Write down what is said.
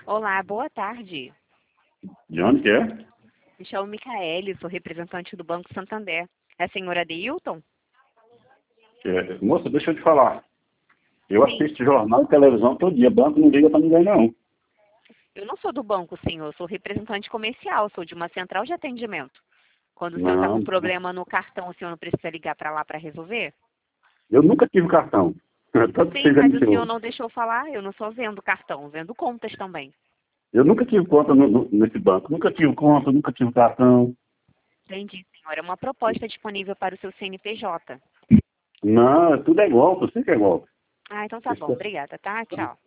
Olá, boa tarde. De onde que é? Me chamo Micaele, sou representante do Banco Santander. É a senhora Deilton? Moça, deixa eu te falar. Eu Sim. assisto jornal e televisão todo dia. Banco não liga pra ninguém, não. Eu não sou do banco, senhor. Sou representante comercial, sou de uma central de atendimento. Quando o senhor está com Não. problema no cartão, o senhor não precisa ligar para lá para resolver? Eu nunca tive cartão. Tanto que Sim, vocês é mas o senhor mentiroso. não deixou falar. Eu não só vendo cartão, vendo contas também. Eu nunca tive conta nesse banco. Nunca tive conta, nunca tive cartão. Entendi, senhor. É uma proposta disponível para o seu CNPJ. Não, tudo é golpe. Eu sei que é golpe. Ah, então tá bom. Obrigada, tá? Tchau.